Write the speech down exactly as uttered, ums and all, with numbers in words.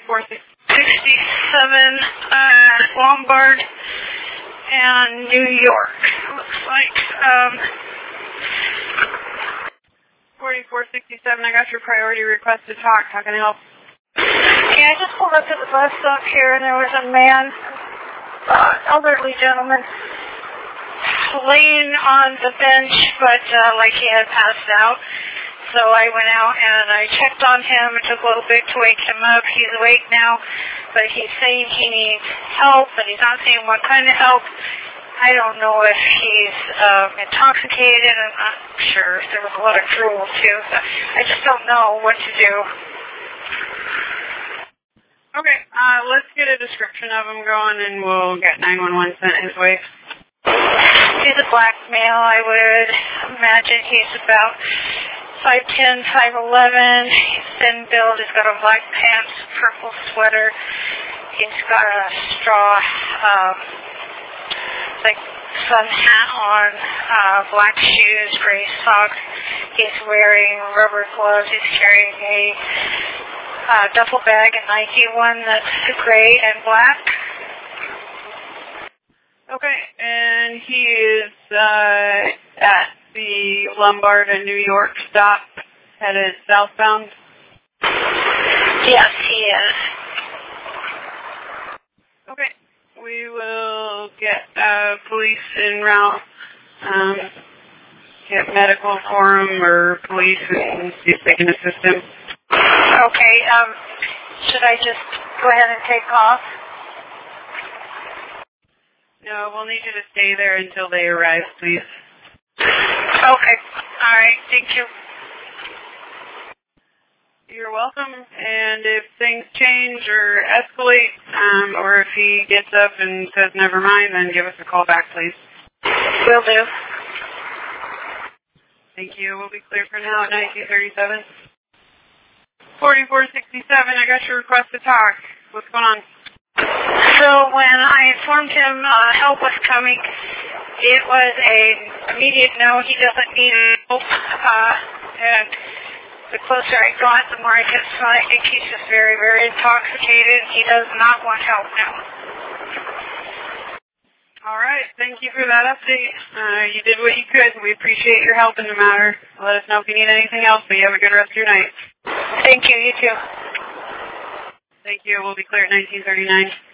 forty-four sixty-seven uh, Lombard and New York. Looks like um, forty-four sixty-seven, I got your priority request to talk. How can I help? Yeah, I just pulled up to the bus stop here, and there was a man, uh, elderly gentleman, laying on the bench, but uh, like he had passed out. So I went out and I checked on him. It took a little bit to wake him up. He's awake now, but he's saying he needs help, and he's not saying what kind of help. I don't know if he's um, intoxicated. I'm not sure. There was a lot of drool, too. So I just don't know what to do. Okay, uh, let's get a description of him going, and we'll get nine one one sent his way. He's a black male. I would imagine he's about five ten, five eleven. He's thin build. He's got a black pants, purple sweater. He's got a straw, um, like sun hat on, uh, black shoes, gray socks. He's wearing rubber gloves. He's carrying a uh, duffel bag, a Nike one that's gray and black. Okay, and he is uh, at the Lombard and New York stop, headed southbound? Yes, he is. Okay, we will get uh, police en route, um, get medical for him or police and see if they can assist him. Okay, um, should I just go ahead and take off? No, we'll need you to stay there until they arrive, please. Okay. All right. Thank you. You're welcome. And if things change or escalate, um, or if he gets up and says never mind, then give us a call back, please. Will do. Thank you. We'll be clear for now at nineteen thirty-seven. forty-four sixty-seven, I got your request to talk. What's going on? So when I informed him uh, help was coming, it was a immediate no. He doesn't need help. Uh, and the closer I got, the more I could smell. I think he's just very, very intoxicated. He does not want help now. All right. Thank you for that update. Uh, you did what you could. We appreciate your help in the matter. Let us know if you need anything else, but you have a good rest of your night. Thank you. You too. Thank you. We'll be clear at nineteen thirty-nine.